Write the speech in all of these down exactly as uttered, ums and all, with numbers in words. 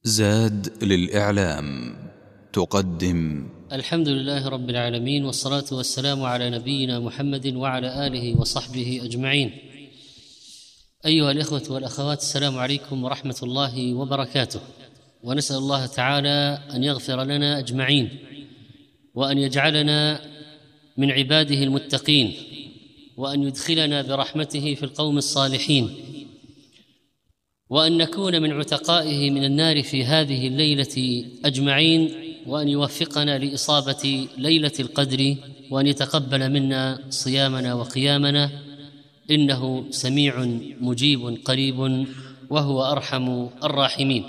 زاد للإعلام تقدم الحمد لله رب العالمين، والصلاة والسلام على نبينا محمد وعلى آله وصحبه أجمعين. أيها الإخوة والأخوات، السلام عليكم ورحمة الله وبركاته، ونسأل الله تعالى أن يغفر لنا أجمعين، وأن يجعلنا من عباده المتقين، وأن يدخلنا برحمته في القوم الصالحين، وأن نكون من عتقائه من النار في هذه الليلة أجمعين، وأن يوفقنا لإصابة ليلة القدر، وأن يتقبل منا صيامنا وقيامنا، إنه سميع مجيب قريب وهو أرحم الراحمين.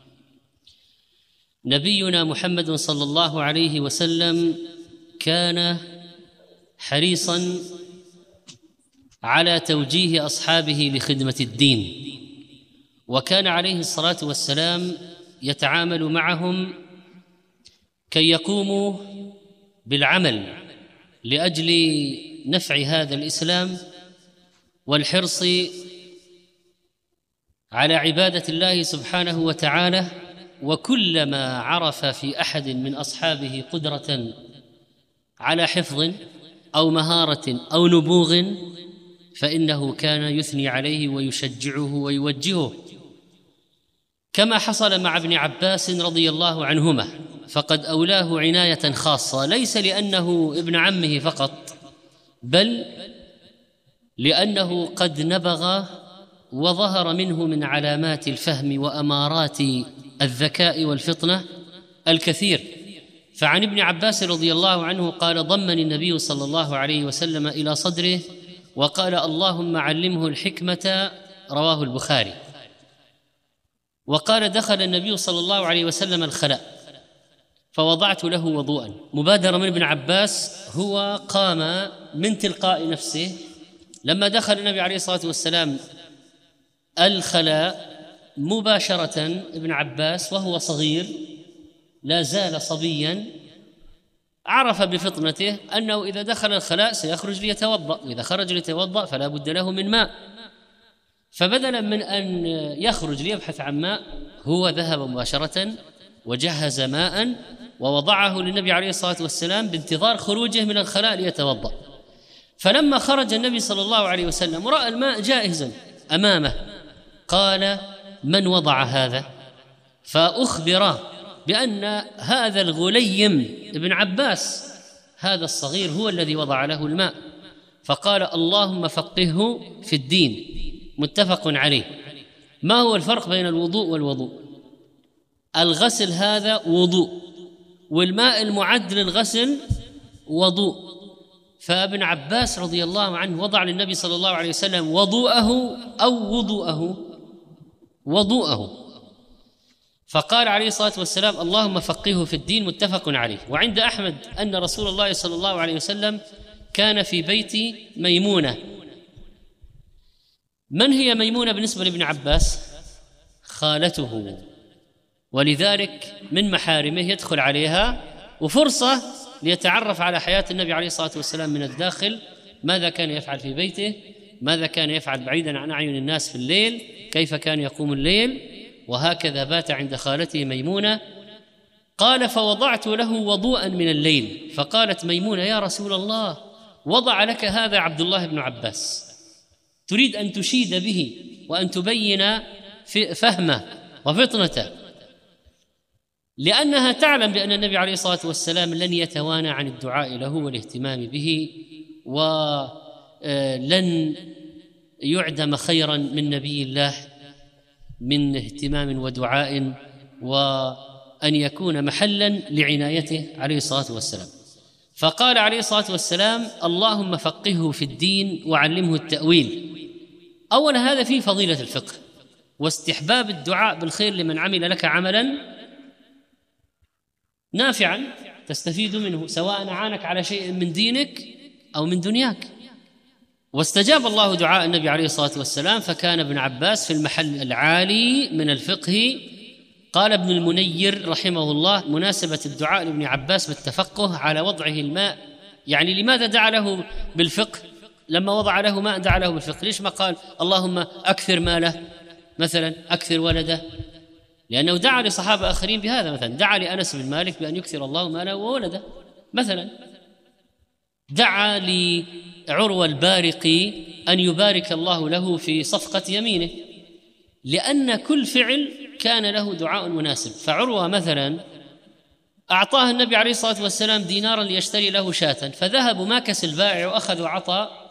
نبينا محمد صلى الله عليه وسلم كان حريصا على توجيه أصحابه لخدمة الدين، وكان عليه الصلاة والسلام يتعامل معهم كي يقوموا بالعمل لأجل نفع هذا الإسلام والحرص على عبادة الله سبحانه وتعالى. وكلما عرف في أحد من أصحابه قدرة على حفظ أو مهارة أو نبوغ فإنه كان يثني عليه ويشجعه ويوجهه، كما حصل مع ابن عباس رضي الله عنهما، فقد أولاه عناية خاصة، ليس لأنه ابن عمه فقط، بل لأنه قد نبغ وظهر منه من علامات الفهم وأمارات الذكاء والفطنة الكثير. فعن ابن عباس رضي الله عنه قال: ضمني النبي صلى الله عليه وسلم إلى صدره وقال: اللهم علمه الحكمة، رواه البخاري. وقال: دخل النبي صلى الله عليه وسلم الخلاء فوضعت له وضوءا. مبادرة من ابن عباس، هو قام من تلقاء نفسه لما دخل النبي عليه الصلاة والسلام الخلاء مباشرة. ابن عباس وهو صغير لا زال صبيا، عرف بفطنته أنه إذا دخل الخلاء سيخرج ليتوضأ، وإذا خرج ليتوضأ فلا بد له من ماء، فبدلا من أن يخرج ليبحث عن ماء هو ذهب مباشرة وجهز ماء ووضعه للنبي عليه الصلاة والسلام بانتظار خروجه من الخلاء ليتوضأ. فلما خرج النبي صلى الله عليه وسلم ورأى الماء جاهزا أمامه قال: من وضع هذا؟ فأخبر بأن هذا الغليم ابن عباس هذا الصغير هو الذي وضع له الماء، فقال: اللهم فقهه في الدين، متفق عليه. ما هو الفرق بين الوضوء والوضوء؟ الغسل هذا وضوء، والماء المعد للغسل وضوء. فابن عباس رضي الله عنه وضع للنبي صلى الله عليه وسلم وضوءه أو وضوءه وضوءه، فقال عليه الصلاة والسلام: اللهم فقهه في الدين، متفق عليه. وعند أحمد أن رسول الله صلى الله عليه وسلم كان في بيت ميمونة. من هي ميمونة بالنسبة لابن عباس؟ خالته، ولذلك من محارمه يدخل عليها، وفرصة ليتعرف على حياة النبي عليه الصلاة والسلام من الداخل، ماذا كان يفعل في بيته، ماذا كان يفعل بعيدا عن أعين الناس في الليل، كيف كان يقوم الليل. وهكذا بات عند خالته ميمونة. قال: فوضعت له وضوءا من الليل، فقالت ميمونة: يا رسول الله، وضع لك هذا عبد الله بن عباس، تريد أن تشيد به وأن تبين فهمه وفطنته، لأنها تعلم بأن النبي عليه الصلاة والسلام لن يتوانى عن الدعاء له والاهتمام به، ولن يعدم خيرا من نبي الله من اهتمام ودعاء، وأن يكون محلا لعنايته عليه الصلاة والسلام. فقال عليه الصلاة والسلام: اللهم فقهه في الدين وعلمه التأويل. أولا هذا فيه فضيلة الفقه واستحباب الدعاء بالخير لمن عمل لك عملا نافعا تستفيد منه، سواء أعانك على شيء من دينك أو من دنياك. واستجاب الله دعاء النبي عليه الصلاة والسلام، فكان ابن عباس في المحل العالي من الفقه. قال ابن المنير رحمه الله: مناسبة الدعاء لابن عباس بالتفقه على وضعه الماء، يعني لماذا دعا له بالفقه؟ لما وضع له ماء دعا له بالفقه، ليش ما قال اللهم أكثر ماله مثلا، أكثر ولده؟ لأنه دعا لصحابة آخرين بهذا، مثلا دعا لأنس بن مالك بأن يكثر الله ماله وولده، مثلا دعا لعروة البارقي أن يبارك الله له في صفقة يمينه، لأن كل فعل كان له دعاء مناسب. فعروة مثلا أعطاه النبي عليه الصلاة والسلام دينارا ليشتري له شاة، فذهبوا ماكس البائع وأخذوا عطاء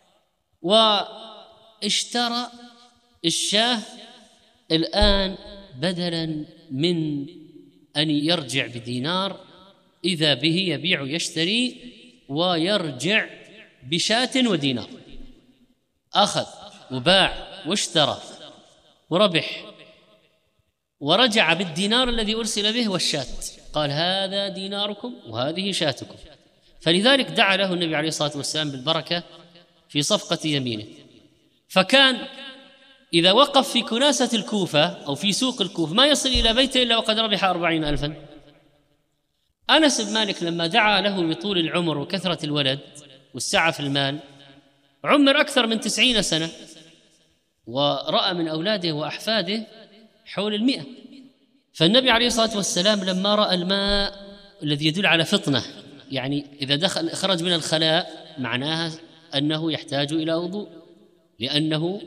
واشترى الشاه. الآن بدلا من أن يرجع بدينار إذا به يبيع يشتري ويرجع بشاة ودينار، أخذ وباع واشترى وربح ورجع بالدينار الذي أرسل به والشاة، قال هذا ديناركم وهذه شاتكم. فلذلك دعا له النبي عليه الصلاة والسلام بالبركة في صفقة يمينه. فكان إذا وقف في كناسة الكوفة أو في سوق الكوفة ما يصل إلى بيته إلا وقد ربح أربعين ألفا. أنس بن مالك لما دعا له بطول العمر وكثرة الولد والسعة في المال، عمر أكثر من تسعين سنة ورأى من أولاده وأحفاده حول المئة. فالنبي عليه الصلاة والسلام لما رأى الماء الذي يدل على فطنة، يعني إذا دخل خرج من الخلاء معناها أنه يحتاج إلى وضوء، لأنه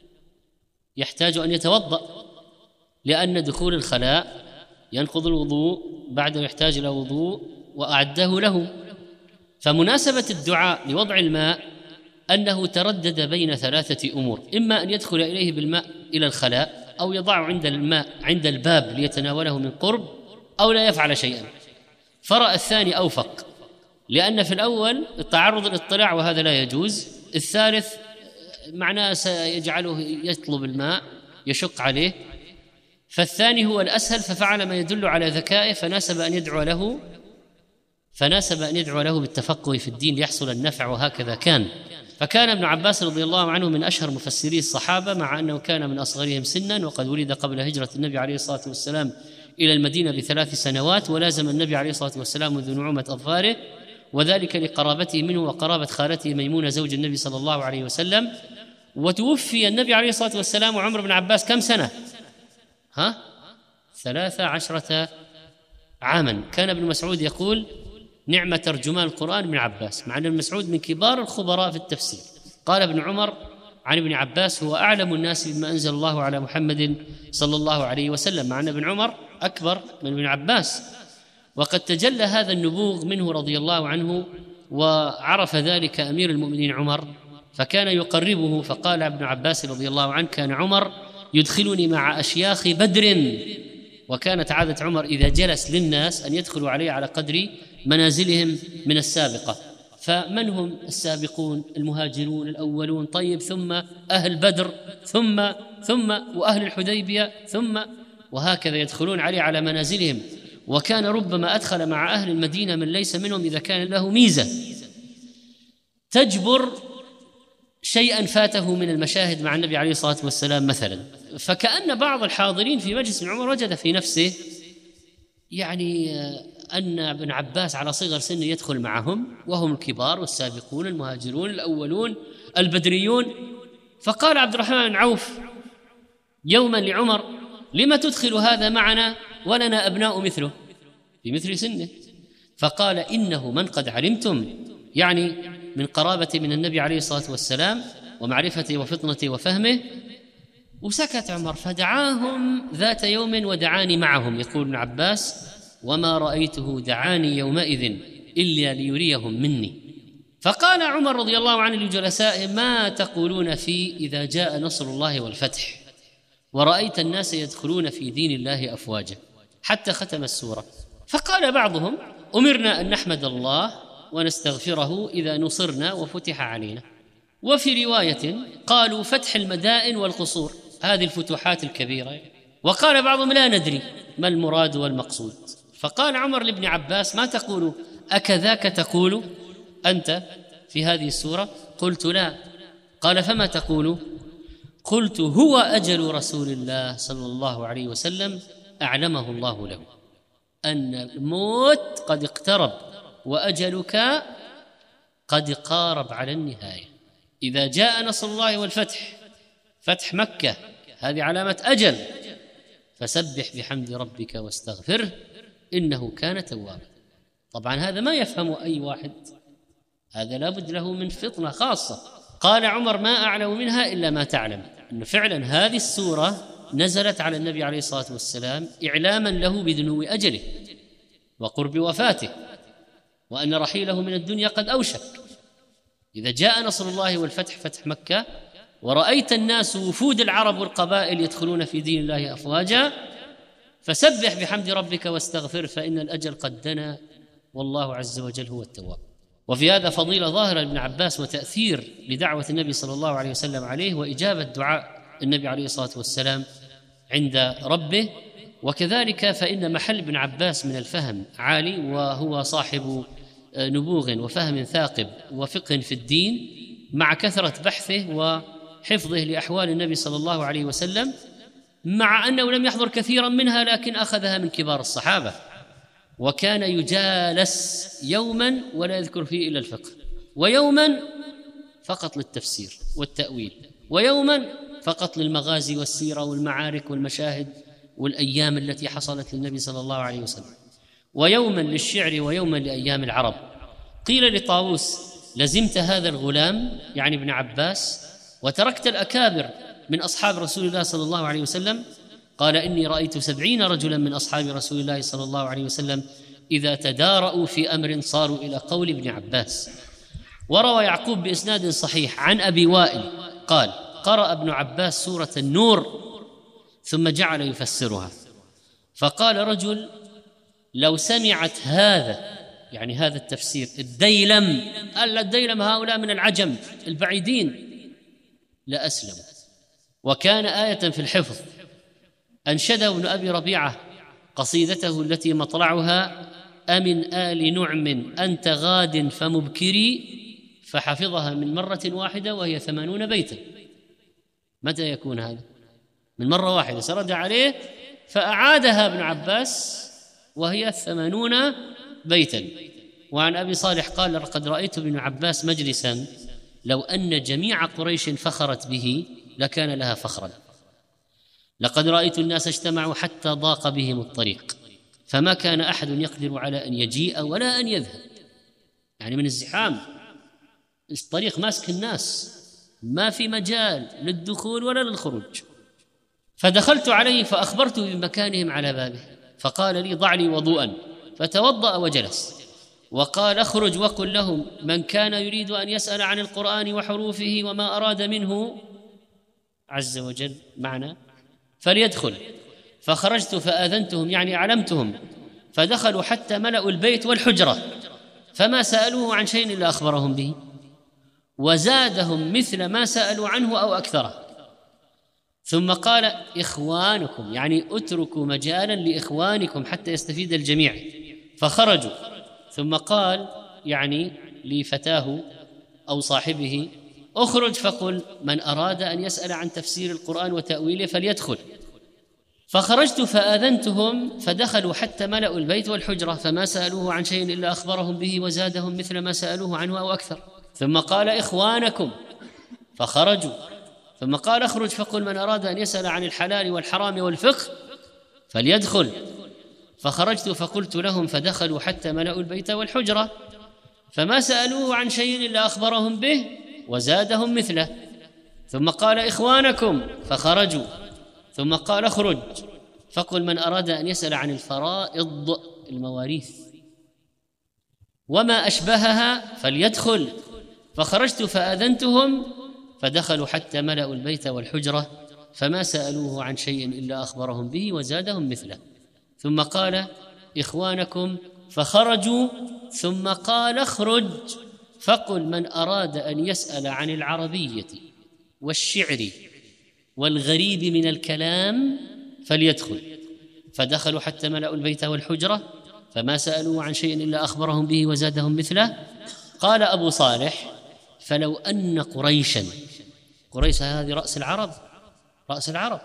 يحتاج أن يتوضأ، لأن دخول الخلاء ينقض الوضوء، بعده يحتاج إلى وضوء وأعده له. فمناسبة الدعاء لوضع الماء أنه تردد بين ثلاثة أمور: إما أن يدخل إليه بالماء إلى الخلاء، أو يضع عند الماء عند الباب ليتناوله من قرب، أو لا يفعل شيئا. فرأى الثاني أوفق، لأن في الأول التعرض للاطلاع وهذا لا يجوز، الثالث معناه سيجعله يطلب الماء يشق عليه، فالثاني هو الأسهل، ففعل ما يدل على ذكائه، فناسب أن يدعو له فناسب أن يدعو له بالتفقه في الدين ليحصل النفع، وهكذا كان. فكان ابن عباس رضي الله عنه من أشهر مفسري الصحابة، مع أنه كان من أصغرهم سنا، وقد ولد قبل هجرة النبي عليه الصلاة والسلام إلى المدينة بثلاث سنوات، ولازم النبي عليه الصلاة والسلام منذ نعومة أظفاره، وذلك لقرابته منه وقرابة خالته ميمونة زوج النبي صلى الله عليه وسلم. وتوفي النبي عليه الصلاة والسلام وعمر بن عباس كم سنة؟ ها؟ ثلاث عشرة عاما. كان ابن مسعود يقول: نعمة ترجمان القرآن ابن عباس، مع أن ابن مسعود من كبار الخبراء في التفسير. قال ابن عمر عن ابن عباس: هو أعلم الناس بما أنزل الله على محمد صلى الله عليه وسلم، مع أن ابن عمر أكبر من ابن عباس. وقد تجلى هذا النبوغ منه رضي الله عنه، وعرف ذلك أمير المؤمنين عمر، فكان يقربه. فقال ابن عباس رضي الله عنه: كان عمر يدخلني مع أشياخ بدر. وكانت عادة عمر إذا جلس للناس أن يدخلوا عليه على قدر منازلهم من السابقة. فمن هم السابقون؟ المهاجرون الأولون، طيب ثم أهل بدر، ثم ثم وأهل الحديبية، ثم وهكذا يدخلون عليه على منازلهم. وكان ربما أدخل مع أهل المدينة من ليس منهم إذا كان له ميزة تجبر شيئا فاته من المشاهد مع النبي عليه الصلاة والسلام مثلا. فكأن بعض الحاضرين في مجلس ابن عمر وجد في نفسه يعني أن ابن عباس على صغر سنه يدخل معهم، وهم الكبار والسابقون المهاجرون الأولون البدريون. فقال عبد الرحمن بن عوف يوما لعمر: لما تدخل هذا معنا ولنا أبناء مثله في مثل سنه؟ فقال: إنه من قد علمتم، يعني من قرابة من النبي عليه الصلاة والسلام ومعرفته وفطنته وفهمه. وسكت عمر. فدعاهم ذات يوم ودعاني معهم. يقول ابن عباس: وما رأيته دعاني يومئذ إلا ليريهم مني. فقال عمر رضي الله عنه لجلسائه: ما تقولون في إذا جاء نصر الله والفتح ورأيت الناس يدخلون في دين الله أفواجا، حتى ختم السورة. فقال بعضهم: أمرنا أن نحمد الله ونستغفره إذا نصرنا وفتح علينا. وفي رواية قالوا: فتح المدائن والقصور، هذه الفتوحات الكبيرة. وقال بعضهم: لا ندري ما المراد والمقصود. فقال عمر لابن عباس: ما تقول؟ أكذاك تقول أنت في هذه السورة؟ قلت: لا. قال: فما تقول؟ قلت: هو أجل رسول الله صلى الله عليه وسلم أعلمه الله له أن الموت قد اقترب وأجلك قد قارب على النهاية. إذا جاء نصر الله والفتح، فتح مكة هذه علامة أجل، فسبح بحمد ربك واستغفره إنه كان توابا. طبعا هذا ما يفهم أي واحد، هذا لابد له من فطنة خاصة. قال عمر ما أعلم منها إلا ما تعلم، أنه فعلا هذه السورة نزلت على النبي عليه الصلاة والسلام إعلاما له بدنو أجله وقرب وفاته، وأن رحيله من الدنيا قد أوشك. إذا جاء نصر الله والفتح، فتح مكة، ورأيت الناس وفود العرب والقبائل يدخلون في دين الله أفواجا، فسبح بحمد ربك واستغفر فإن الأجل قد دنا والله عز وجل هو التواب. وفي هذا فضيلة ظاهرة لابن عباس وتأثير لدعوة النبي صلى الله عليه وسلم عليه، وإجابة دعاء النبي عليه الصلاة والسلام عند ربه. وكذلك فإن محل ابن عباس من الفهم عالي، وهو صاحب نبوغ وفهم ثاقب وفقه في الدين، مع كثرة بحثه وحفظه لأحوال النبي صلى الله عليه وسلم، مع أنه لم يحضر كثيرا منها لكن أخذها من كبار الصحابة. وكان يجالس يوما ولا يذكر فيه إلا الفقه، ويوما فقط للتفسير والتأويل، ويوما فقط للمغازي والسيرة والمعارك والمشاهد والأيام التي حصلت للنبي صلى الله عليه وسلم، ويوما للشعر، ويوما لأيام العرب. قيل لطاووس لزمت هذا الغلام يعني ابن عباس وتركت الأكابر من أصحاب رسول الله صلى الله عليه وسلم؟ قال إني رأيت سبعين رجلا من أصحاب رسول الله صلى الله عليه وسلم إذا تدارأوا في أمر صاروا إلى قول ابن عباس. وروى يعقوب بإسناد صحيح عن أبي وائل قال قرأ ابن عباس سورة النور ثم جعل يفسرها، فقال رجل لو سمعت هذا يعني هذا التفسير الديلم، ألا الديلم هؤلاء من العجم البعيدين، لأسلم. وكان آية في الحفظ. أنشده ابن أبي ربيعة قصيدته التي مطلعها أمن آل نعم أنت غاد فمبكري، فحفظها من مرة واحدة وهي ثمانون بيتا. متى يكون هذا؟ من مرة واحدة سرد عليه فأعادها ابن عباس وهي ثمانون بيتا. وعن أبي صالح قال لقد رأيت ابن عباس مجلسا لو أن جميع قريش فخرت به لكان لها فخرا، لقد رأيت الناس اجتمعوا حتى ضاق بهم الطريق فما كان أحد يقدر على أن يجيء ولا أن يذهب، يعني من الزحام الطريق ماسك الناس، ما في مجال للدخول ولا للخروج. فدخلت عليه فأخبرته بمكانهم على بابه، فقال لي ضع لي وضوءا، فتوضأ وجلس، وقال اخرج وقل لهم من كان يريد أن يسأل عن القرآن وحروفه وما أراد منه عز وجل معنا فليدخل. فخرجت فآذنتهم يعني أعلمتهم، فدخلوا حتى ملأوا البيت والحجرة فما سألوه عن شيء إلا أخبرهم به وزادهم مثل ما سألوا عنه أو أكثره. ثم قال إخوانكم يعني اتركوا مجالا لإخوانكم حتى يستفيد الجميع، فخرجوا. ثم قال يعني لفتاه أو صاحبه اخرج فقل من أراد أن يسأل عن تفسير القرآن وتأويله فليدخل. فخرجت فآذنتهم فدخلوا حتى ملأوا البيت والحجرة فما سألوه عن شيء إلا أخبرهم به وزادهم مثل ما سألوه عنه أو أكثر. ثم قال إخوانكم فخرجوا. ثم قال اخرج فقل من أراد أن يسأل عن الحلال والحرام والفقه فليدخل. فخرجت فقلت لهم فدخلوا حتى ملأوا البيت والحجرة فما سألوه عن شيء إلا أخبرهم به وزادهم مثله. ثم قال إخوانكم فخرجوا. ثم قال اخرج فقل من أراد أن يسأل عن الفرائض المواريث وما أشبهها فليدخل. فخرجت فآذنتهم فدخلوا حتى ملأوا البيت والحجرة فما سألوه عن شيء إلا أخبرهم به وزادهم مثله. ثم قال إخوانكم فخرجوا. ثم قال اخرج فقل من أراد أن يسأل عن العربية والشعر والغريب من الكلام فليدخل. فدخلوا حتى ملأوا البيت والحجرة فما سألوه عن شيء إلا أخبرهم به وزادهم مثله. قال أبو صالح فلو أن قريشا، قريش هذه رأس العرب، رأس العرب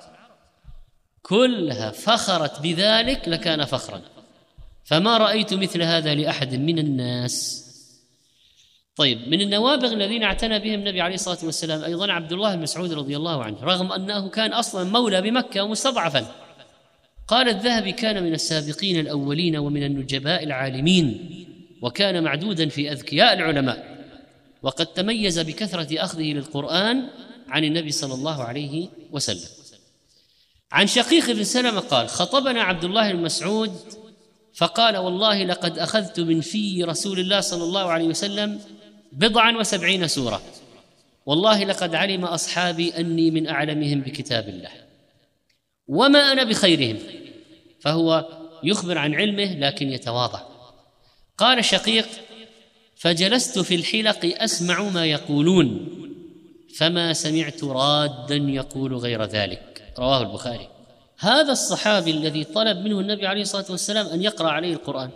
كلها فخرت بذلك لكان فخرا، فما رأيت مثل هذا لأحد من الناس. طيب، من النوابغ الذين اعتنى بهم النبي عليه الصلاة والسلام أيضا عبد الله بن مسعود رضي الله عنه، رغم أنه كان أصلا مولى بمكة ومستضعفا، قال الذهبي: كان من السابقين الأولين ومن النجباء العالمين، وكان معدودا في أذكياء العلماء، وقد تميز بكثرة أخذه للقرآن عن النبي صلى الله عليه وسلم. عن شقيق بن سلمة قال: خطبنا عبد الله بن مسعود فقال: والله لقد أخذت من في رسول الله صلى الله عليه وسلم بضعا وسبعين سورة، والله لقد علم أصحابي أني من أعلمهم بكتاب الله وما أنا بخيرهم. فهو يخبر عن علمه لكن يتواضع. قال شقيق: فجلست في الحلق أسمع ما يقولون فما سمعت رادا يقول غير ذلك. رواه البخاري. هذا الصحابي الذي طلب منه النبي عليه الصلاة والسلام أن يقرأ عليه القرآن،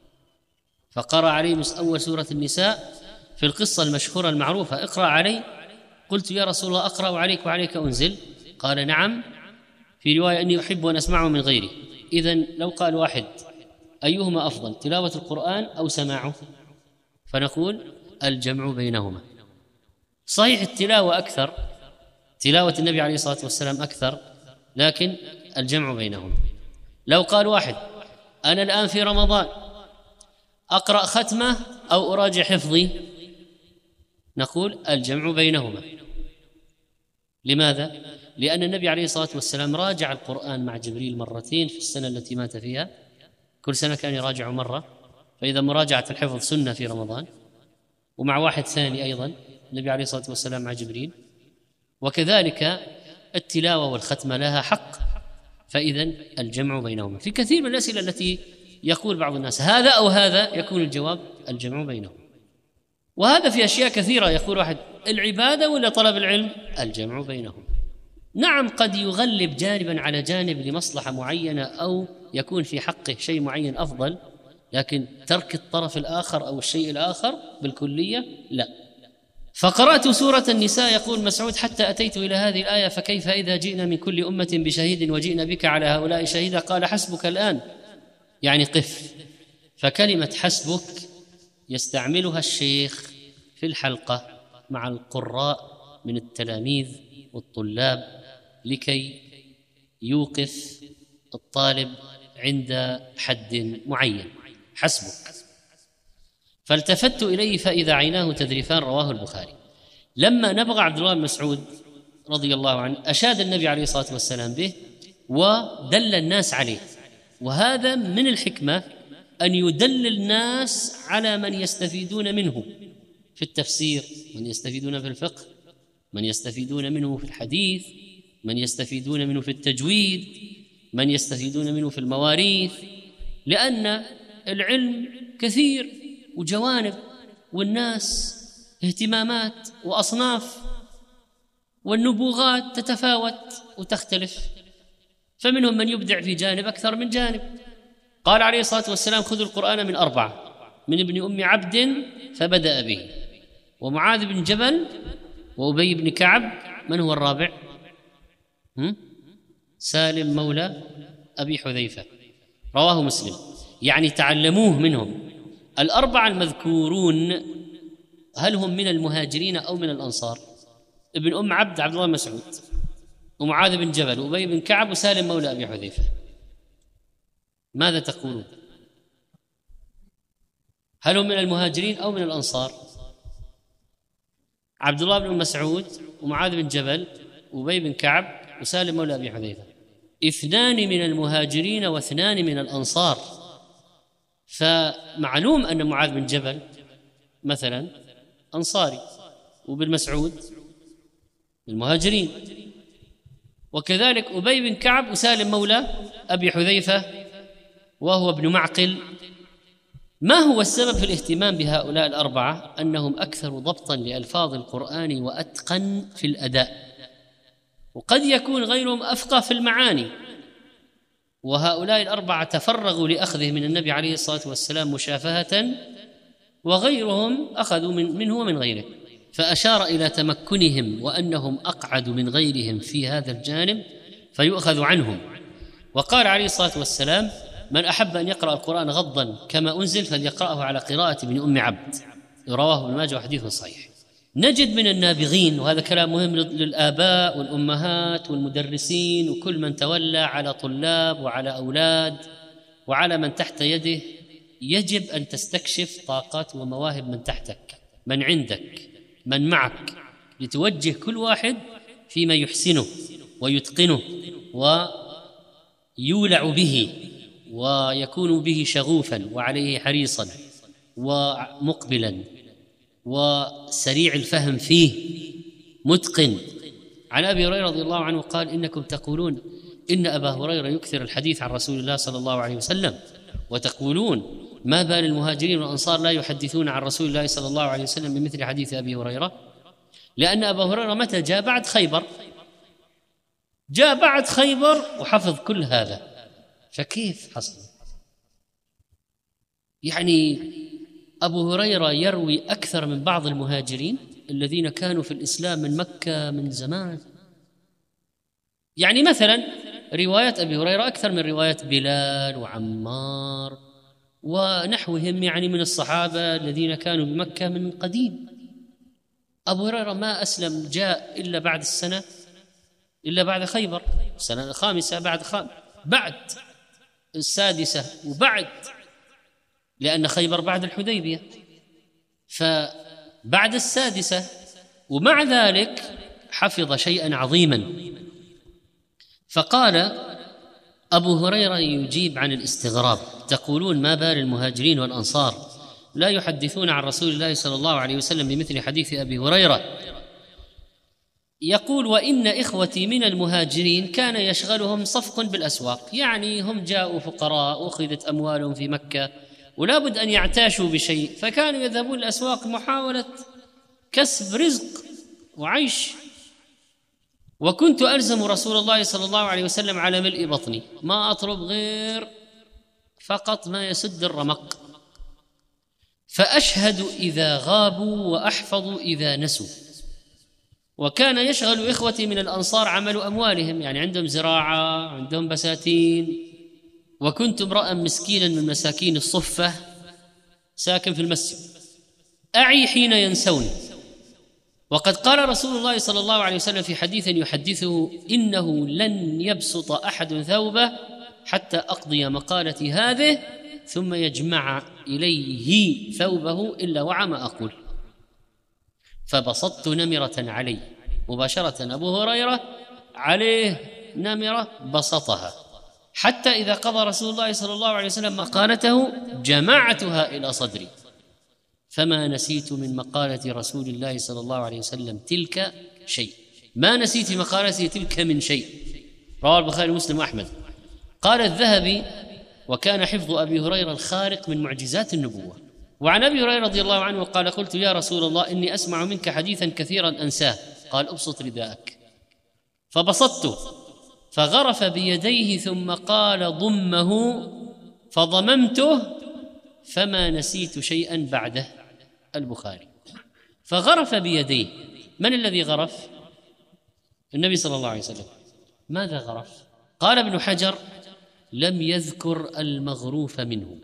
فقرأ عليه أول سورة النساء في القصة المشهورة المعروفة: اقرأ علي. قلت: يا رسول الله، أقرأ عليك وعليك أنزل؟ قال: نعم. في رواية: أني أحب أن أسمعه من غيري. إذن لو قال واحد: أيهما أفضل، تلاوة القرآن أو سماعه؟ فنقول: الجمع بينهما. صحيح التلاوة أكثر، تلاوة النبي عليه الصلاة والسلام أكثر، لكن الجمع بينهما. لو قال واحد: أنا الآن في رمضان أقرأ ختمة أو أراجع حفظي، نقول: الجمع بينهما. لماذا؟ لأن النبي عليه الصلاة والسلام راجع القرآن مع جبريل مرتين في السنة التي مات فيها، كل سنة كان يراجع مرة، فإذا مراجعة الحفظ سنة في رمضان، ومع واحد ثاني أيضا النبي عليه الصلاة والسلام مع جبريل. وكذلك التلاوة والختمة لها حق، فإذا الجمع بينهما. في كثير من الأسئلة التي يقول بعض الناس هذا أو هذا، يكون الجواب الجمع بينهما. وهذا في أشياء كثيرة، يقول واحد: العبادة ولا طلب العلم؟ الجمع بينهما. نعم، قد يغلب جانبا على جانب لمصلحة معينة أو يكون في حقه شيء معين أفضل، لكن ترك الطرف الآخر أو الشيء الآخر بالكلية لا. فقرأت سورة النساء، يقول مسعود: حتى أتيت إلى هذه الآية: فكيف إذا جئنا من كل أمة بشهيد وجئنا بك على هؤلاء شهيدا؟ قال: حسبك الآن، يعني قف. فكلمة حسبك يستعملها الشيخ في الحلقة مع القراء من التلاميذ والطلاب لكي يوقف الطالب عند حد معين. حسبك. فالتفت إليه فإذا عيناه تذرفان. رواه البخاري. لما نبغى عبد الله بن مسعود رضي الله عنه أشاد النبي عليه الصلاة والسلام به ودل الناس عليه، وهذا من الحكمة أن يدل الناس على من يستفيدون منه في التفسير، من يستفيدون في الفقه، من يستفيدون منه في الحديث، من يستفيدون منه في التجويد، من يستفيدون منه في المواريث، لأن العلم كثير وجوانب، والناس اهتمامات وأصناف، والنبوغات تتفاوت وتختلف، فمنهم من يبدع في جانب أكثر من جانب. قال عليه الصلاة والسلام: خذوا القرآن من أربعة: من ابن أم عبد فبدأ به، ومعاذ بن جبل، وأبي بن كعب. من هو الرابع؟ هم؟ سالم مولى أبي حذيفة. رواه مسلم. يعني تعلموه منهم. الأربعة المذكورون هل هم من المهاجرين أو من الأنصار؟ ابن أم عبد عبد الله مسعود، ومعاذ بن جبل، وأبي بن كعب، وسالم مولى أبي حذيفة. ماذا تقولون؟ هل هم من المهاجرين أو من الأنصار؟ عبد الله بن مسعود ومعاذ بن جبل وأبي بن كعب وسالم مولى أبي حذيفة، اثنان من المهاجرين واثنان من الأنصار. فمعلوم أن معاذ بن جبل مثلا أنصاري، وابن مسعود المهاجرين، وكذلك أبي بن كعب وسالم مولى أبي حذيفة وهو ابن معقل. ما هو السبب في الاهتمام بهؤلاء الأربعة؟ أنهم أكثر ضبطا لألفاظ القرآن وأتقن في الأداء، وقد يكون غيرهم أفقه في المعاني. وهؤلاء الأربعة تفرغوا لأخذه من النبي عليه الصلاة والسلام مشافهة، وغيرهم أخذوا من منه ومن غيره، فأشار إلى تمكنهم وأنهم أقعد من غيرهم في هذا الجانب فيؤخذ عنهم. وقال عليه الصلاة والسلام: من أحب أن يقرأ القرآن غضا كما أنزل فليقرأه على قراءة ابن أم عبد. رواه ابن ماجه وحديث صحيح. نجد من النابغين، وهذا كلام مهم للآباء والأمهات والمدرسين وكل من تولى على طلاب وعلى أولاد وعلى من تحت يده، يجب أن تستكشف طاقات ومواهب من تحتك، من عندك، من معك، لتوجه كل واحد فيما يحسنه ويتقنه ويولع به ويكون به شغوفا وعليه حريصا ومقبلا وسريع الفهم فيه متقن. عن أبي هريرة رضي الله عنه قال: إنكم تقولون إن أبا هريرة يكثر الحديث عن رسول الله صلى الله عليه وسلم، وتقولون ما بال المهاجرين والأنصار لا يحدثون عن رسول الله صلى الله عليه وسلم بمثل حديث أبي هريرة. لأن أبا هريرة متى جاء؟ بعد خيبر، جاء بعد خيبر وحفظ كل هذا، فكيف حصل؟ يعني أبو هريرة يروي أكثر من بعض المهاجرين الذين كانوا في الإسلام من مكة من زمان. يعني مثلا رواية أبي هريرة أكثر من رواية بلال وعمار ونحوهم، يعني من الصحابة الذين كانوا بمكة من قديم. أبو هريرة ما أسلم، جاء إلا بعد السنة، إلا بعد خيبر، السنة الخامسة بعد خام بعد السادسة وبعد، لأن خيبر بعد الحديبية، فبعد السادسة. ومع ذلك حفظ شيئا عظيما. فقال أبو هريرة يجيب عن الاستغراب: تقولون ما بال المهاجرين والأنصار لا يحدثون عن رسول الله صلى الله عليه وسلم بمثل حديث أبي هريرة. يقول: وإن إخوتي من المهاجرين كان يشغلهم صفق بالأسواق، يعني هم جاءوا فقراء أخذت أموالهم في مكة ولا بد أن يعتاشوا بشيء، فكانوا يذهبون الأسواق محاولة كسب رزق وعيش. وكنت ألزم رسول الله صلى الله عليه وسلم على ملء بطني، ما أطلب غير فقط ما يسد الرمق، فأشهد إذا غابوا وأحفظ إذا نسوا. وكان يشغل إخوتي من الأنصار عمل أموالهم، يعني عندهم زراعة، عندهم بساتين. وكنت امرأ مسكينا من مساكين الصفة ساكن في المسجد، أعي حين ينسوني. وقد قال رسول الله صلى الله عليه وسلم في حديث يحدثه: إنه لن يبسط أحد ثوبه حتى أقضي مقالتي هذه ثم يجمع إليه ثوبه إلا وعى ما أقول. فبسطت نمرة علي، مباشرة أبو هريرة عليه نمرة بسطها، حتى إذا قضى رسول الله صلى الله عليه وسلم مقالته جمعتها إلى صدري، فما نسيت من مقالة رسول الله صلى الله عليه وسلم تلك شيء، ما نسيت مقالته تلك من شيء. رواه البخاري ومسلم وأحمد. قال الذهبي: وكان حفظ أبي هريرة الخارق من معجزات النبوة. وعن أبي هريرة رضي الله عنه قال: قلت يا رسول الله إني أسمع منك حديثا كثيرا أنساه. قال: أبسط رداءك. فبسطته فغرف بيديه ثم قال: ضمه، فضممته فما نسيت شيئا بعده. البخاري. فغرف بيديه. من الذي غرف؟ النبي صلى الله عليه وسلم. ماذا غرف؟ قال ابن حجر: لم يذكر المغروف منه،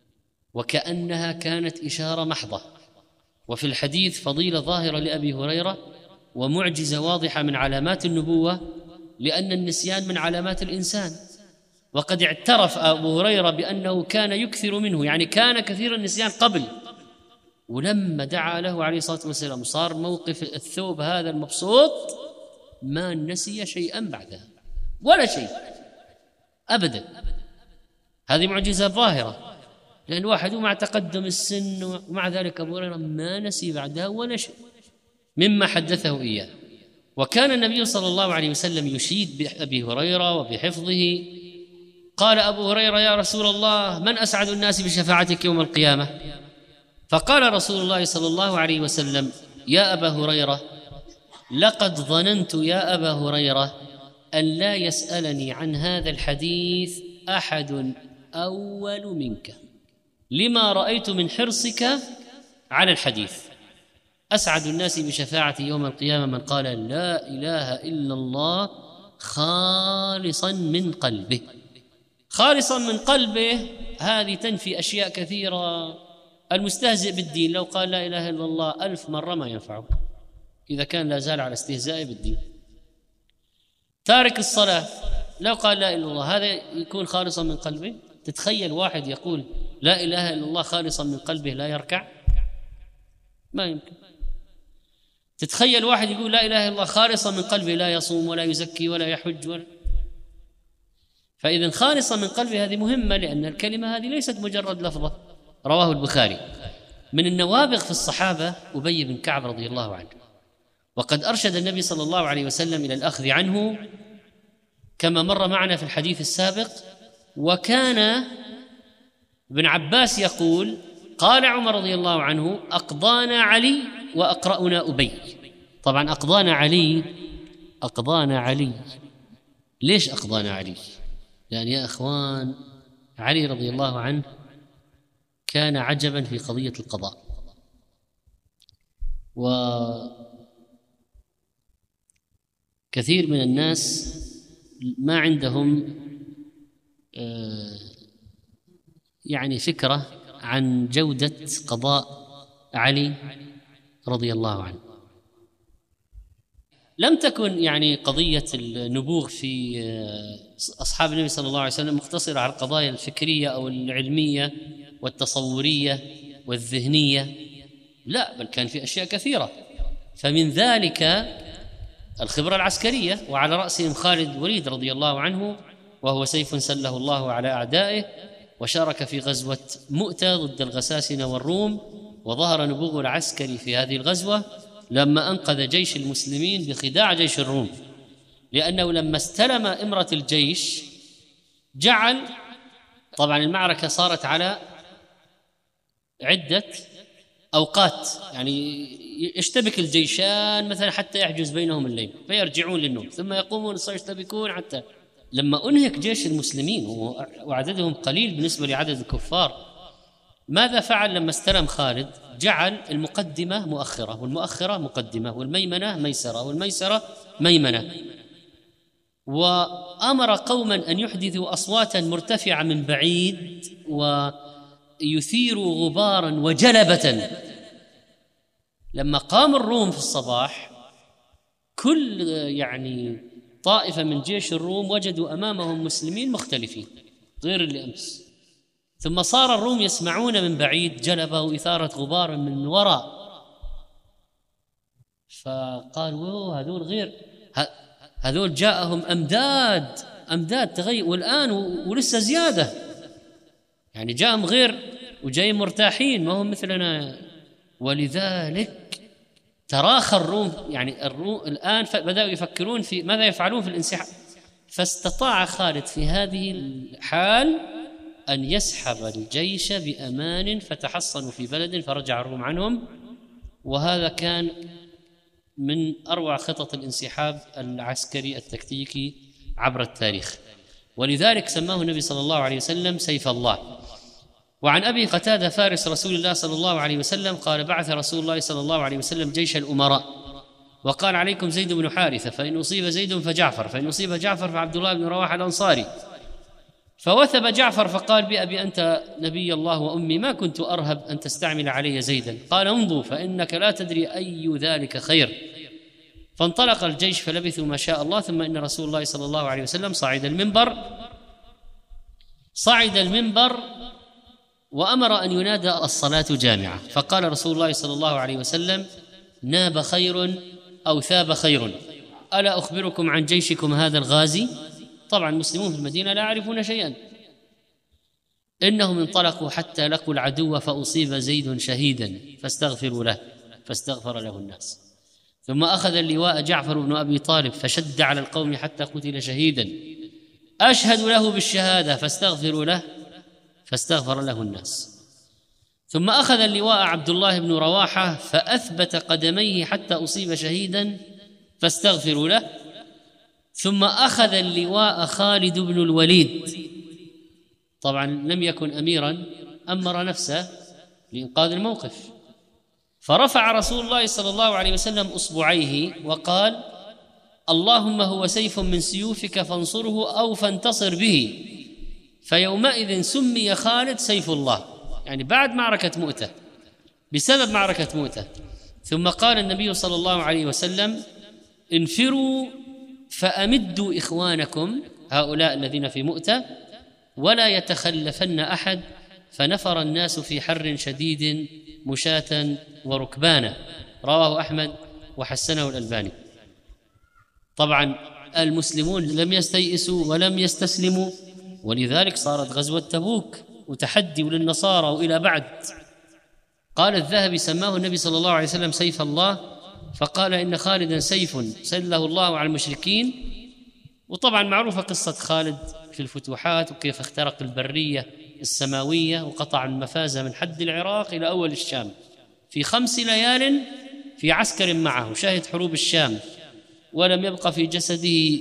وكأنها كانت إشارة محضة. وفي الحديث فضيلة ظاهرة لأبي هريرة ومعجزة واضحة من علامات النبوة، لأن النسيان من علامات الإنسان. وقد اعترف أبو هريرة بأنه كان يكثر منه، يعني كان كثير النسيان قبل، ولما دعا له عليه الصلاة والسلام صار موقف الثوب هذا المبسوط ما نسي شيئا بعدها ولا شيء أبدا. هذه معجزة ظاهرة، لأن واحد مع تقدم السن ومع ذلك أبو هريرة ما نسي بعدها ولا شيء مما حدثه إياه. وكان النبي صلى الله عليه وسلم يشيد بأبي هريرة وبحفظه. قال أبو هريرة: يا رسول الله، من أسعد الناس بشفاعتك يوم القيامة؟ فقال رسول الله صلى الله عليه وسلم: يا أبا هريرة، لقد ظننت يا أبا هريرة أن لا يسألني عن هذا الحديث أحد أول منك، لما رأيت من حرصك على الحديث. أسعد الناس بشفاعتي يوم القيامة من قال لا إله إلا الله خالصا من قلبه. خالصا من قلبه هذه تنفي أشياء كثيرة. المستهزئ بالدين لو قال لا إله إلا الله ألف مرة ما ينفعه، إذا كان لا زال على استهزائه بالدين. تارك الصلاة لو قال لا إله إلا الله هذا يكون خالصا من قلبه؟ تتخيل واحد يقول لا إله إلا الله خالصا من قلبه لا يركع؟ ما يمكن. تتخيل واحد يقول لا إله إلا الله خالصا من قلبه لا يصوم ولا يزكي ولا يحج ولا. فإذا خالصا من قلبه هذه مهمة، لأن الكلمة هذه ليست مجرد لفظة. رواه البخاري. من النوابغ في الصحابة أبي بن كعب رضي الله عنه، وقد أرشد النبي صلى الله عليه وسلم إلى الأخذ عنه كما مر معنا في الحديث السابق. وكان ابن عباس يقول قال عمر رضي الله عنه أقضانا علي وأقرأنا أبي. طبعا أقضانا علي أقضانا علي ليش أقضانا علي؟ لأن يا أخوان علي رضي الله عنه كان عجبا في قضية القضاء، وكثير من الناس ما عندهم يعني فكرة عن جودة قضاء علي رضي الله عنه. لم تكن يعني قضية النبوغ في أصحاب النبي صلى الله عليه وسلم مقتصرة على القضايا الفكرية أو العلمية والتصورية والذهنية، لا، بل كان في أشياء كثيرة. فمن ذلك الخبرة العسكرية، وعلى رأسهم خالد وليد رضي الله عنه، وهو سيف سله الله على أعدائه، وشارك في غزوة مؤتة ضد الغساسنة والروم، وظهر نبوغه العسكري في هذه الغزوة لما أنقذ جيش المسلمين بخداع جيش الروم، لأنه لما استلم إمرة الجيش جعل، طبعا المعركة صارت على عدة أوقات، يعني يشتبك الجيشان مثلا حتى يحجز بينهم الليل فيرجعون للنوم، ثم يقومون يشتبكون حتى لما أنهك جيش المسلمين وعددهم قليل بالنسبة لعدد الكفار. ماذا فعل لما استلم خالد؟ جعل المقدمة مؤخرة، والمؤخرة مقدمة، والميمنة ميسرة، والميسرة ميمنة، وأمر قوما أن يحدثوا أصواتا مرتفعة من بعيد ويثيروا غبارا وجلبة. لما قام الروم في الصباح كل يعني طائفة من جيش الروم وجدوا أمامهم مسلمين مختلفين غير اللي أمس، ثم صار الروم يسمعون من بعيد جلبة وإثارة غبار من وراء، فقالوا هذول غير، هذول جاءهم أمداد أمداد تغير، والآن ولسه زيادة، يعني جاءهم غير وجاي مرتاحين ما هم مثلنا. ولذلك تراخى الروم، يعني الروم الآن بدأوا يفكرون في ماذا يفعلون في الانسحاب، فاستطاع خالد في هذه الحال أن يسحب الجيش بأمان فتحصنوا في بلد فرجع الروم عنهم، وهذا كان من أروع خطط الانسحاب العسكري التكتيكي عبر التاريخ، ولذلك سماه النبي صلى الله عليه وسلم سيف الله. وعن أبي قتادة فارس رسول الله صلى الله عليه وسلم قال بعث رسول الله صلى الله عليه وسلم جيش الأمراء وقال عليكم زيد بن حارثة، فإن أصيب زيد فجعفر، فإن أصيب جعفر فعبد الله بن رواحة الأنصاري. فوثب جعفر فقال بأبي أنت نبي الله وأمي ما كنت أرهب أن تستعمل علي زيدا. قال امضوا فإنك لا تدري أي ذلك خير. فانطلق الجيش فلبثوا ما شاء الله، ثم إن رسول الله صلى الله عليه وسلم صعد المنبر صعد المنبر وأمر أن ينادى الصلاة جامعة، فقال رسول الله صلى الله عليه وسلم ناب خير أو ثاب خير، ألا أخبركم عن جيشكم هذا الغازي؟ طبعا المسلمون في المدينة لا يعرفون شيئا. إنهم انطلقوا حتى لقوا العدو فأصيب زيد شهيدا فاستغفروا له، فاستغفر له الناس. ثم أخذ اللواء جعفر بن أبي طالب فشد على القوم حتى قتل شهيدا، أشهد له بالشهادة فاستغفروا له، فاستغفر له الناس. ثم أخذ اللواء عبد الله بن رواحة فأثبت قدميه حتى أصيب شهيدا فاستغفروا له. ثم أخذ اللواء خالد بن الوليد، طبعا لم يكن أميرا، أمر نفسه لإنقاذ الموقف، فرفع رسول الله صلى الله عليه وسلم أصبعيه وقال اللهم هو سيف من سيوفك فانصره أو فانتصر به. فيومئذ سمي خالد سيف الله، يعني بعد معركة مؤتة، بسبب معركة مؤتة. ثم قال النبي صلى الله عليه وسلم: انفروا فأمدوا إخوانكم هؤلاء الذين في مؤتة ولا يتخلفن أحد، فنفر الناس في حر شديد مشاة وركبانا. رواه أحمد وحسنه الألباني. طبعا المسلمون لم يستيئسوا ولم يستسلموا، ولذلك صارت غزوة تبوك وتحدي للنصارى وإلى بعد. قال الذهبي: سماه النبي صلى الله عليه وسلم سيف الله، فقال إن خالدا سيف سله الله على المشركين. وطبعا معروفة قصة خالد في الفتوحات وكيف اخترق البرية السماوية وقطع المفازة من حد العراق إلى أول الشام في خمس ليال في عسكر معه، شهد حروب الشام ولم يبق في جسده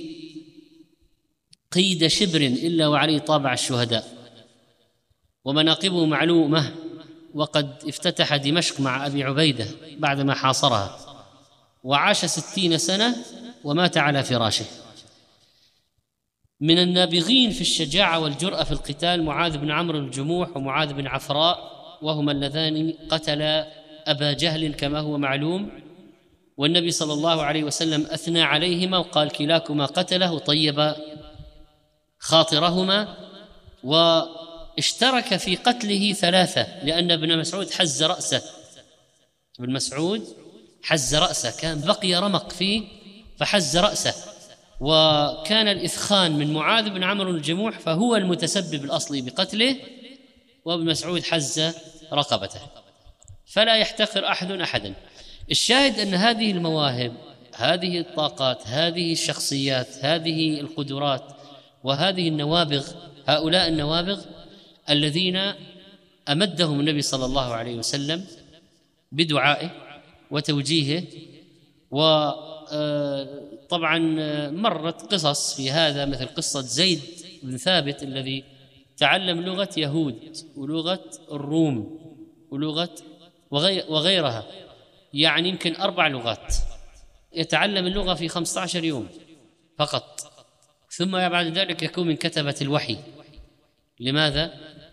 قيد شبر إلا وعليه طابع الشهداء، ومناقبه معلومة، وقد افتتح دمشق مع أبي عبيدة بعدما حاصرها، وعاش ستين سنة ومات على فراشه. من النابغين في الشجاعة والجرأة في القتال معاذ بن عمرو الجموح ومعاذ بن عفراء، وهما اللذان قتلا أبا جهل كما هو معلوم، والنبي صلى الله عليه وسلم أثنى عليهما وقال: كلاكما قتله وطيب خاطرهما. واشترك في قتله ثلاثة، لأن ابن مسعود حز رأسه، ابن مسعود حز رأسه، كان بقي رمق فيه فحز رأسه، وكان الإثخان من معاذ بن عمرو الجموح فهو المتسبب الأصلي بقتله، وابن مسعود حز رقبته. فلا يحتقر أحد أحدا. الشاهد أن هذه المواهب، هذه الطاقات، هذه الشخصيات، هذه القدرات، وهذه النوابغ، هؤلاء النوابغ الذين أمدهم النبي صلى الله عليه وسلم بدعائه وتوجيهه. وطبعا مرت قصص في هذا، مثل قصة زيد بن ثابت الذي تعلم لغة يهود ولغة الروم ولغة وغيرها، يعني يمكن أربع لغات، يتعلم اللغة في خمسة عشر يوم فقط، ثم بعد ذلك يكون من كتبة الوحي. لماذا؟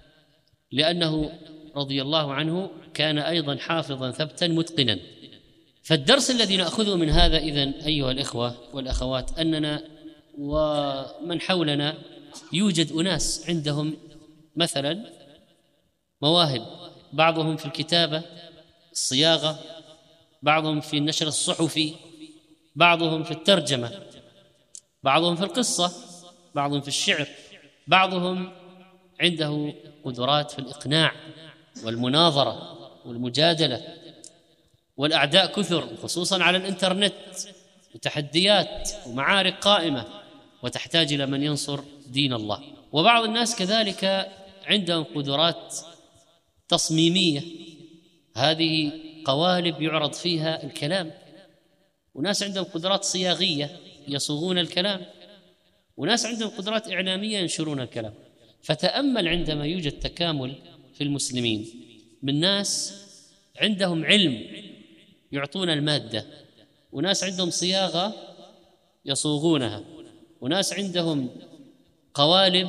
لأنه رضي الله عنه كان أيضا حافظا ثبتا متقنا. فالدرس الذي نأخذه من هذا إذن أيها الإخوة والأخوات، أننا ومن حولنا يوجد أناس عندهم مثلا مواهب، بعضهم في الكتابة الصياغة، بعضهم في النشر الصحفي، بعضهم في الترجمة، بعضهم في القصة، بعضهم في الشعر، بعضهم عنده قدرات في الإقناع والمناظرة والمجادلة، والأعداء كثر خصوصا على الإنترنت، وتحديات ومعارك قائمة، وتحتاج إلى من ينصر دين الله. وبعض الناس كذلك عندهم قدرات تصميمية، هذه قوالب يعرض فيها الكلام، وناس عندهم قدرات صياغية يصوغون الكلام، وناس عندهم قدرات إعلامية ينشرون الكلام. فتأمل عندما يوجد تكامل في المسلمين من ناس عندهم علم يعطون المادة، وناس عندهم صياغة يصوغونها، وناس عندهم قوالب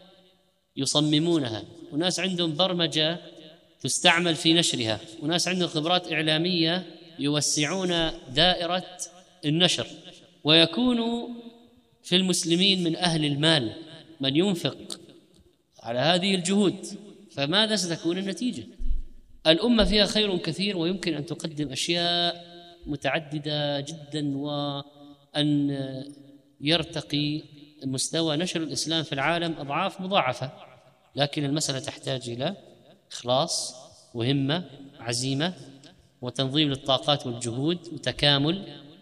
يصممونها، وناس عندهم برمجة تستعمل في نشرها، وناس عندهم خبرات إعلامية يوسعون دائرة النشر. ويكون في المسلمين من أهل المال من ينفق على هذه الجهود، فماذا ستكون النتيجة؟ الأمة فيها خير كثير، ويمكن أن تقدم أشياء متعددة جدا، وأن يرتقي مستوى نشر الإسلام في العالم أضعاف مضاعفة. لكن المسألة تحتاج إلى إخلاص وهمة عزيمة وتنظيم للطاقات والجهود وتكامل.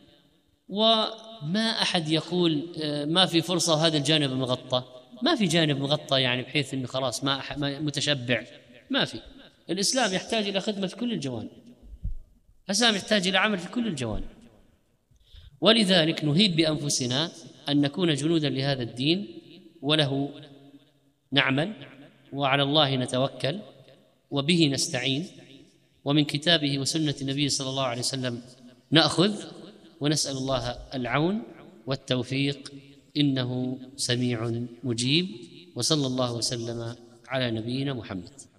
وما أحد يقول ما في فرصة وهذا الجانب مغطى، ما في جانب مغطى يعني بحيث أنه خلاص ما متشبع، ما في. الإسلام يحتاج إلى خدمة في كل الجوانب، الإسلام يحتاج إلى عمل في كل الجوانب. ولذلك نهيب بأنفسنا أن نكون جنودا لهذا الدين، وله نعمل، وعلى الله نتوكل، وبه نستعين، ومن كتابه وسنة النبي صلى الله عليه وسلم نأخذ، ونسأل الله العون والتوفيق، إنه سميع مجيب. وصلى الله وسلم على نبينا محمد.